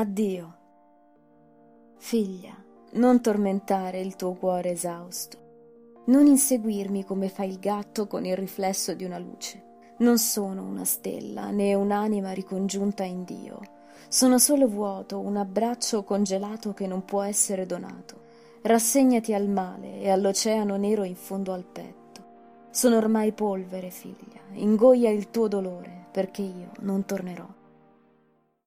Addio. Figlia, non tormentare il tuo cuore esausto. Non inseguirmi come fa il gatto con il riflesso di una luce. Non sono una stella, né un'anima ricongiunta in Dio. Sono solo vuoto, un abbraccio congelato che non può essere donato. Rassegnati al male e all'oceano nero in fondo al petto. Sono ormai polvere, figlia, ingoia il tuo dolore, perché io non tornerò.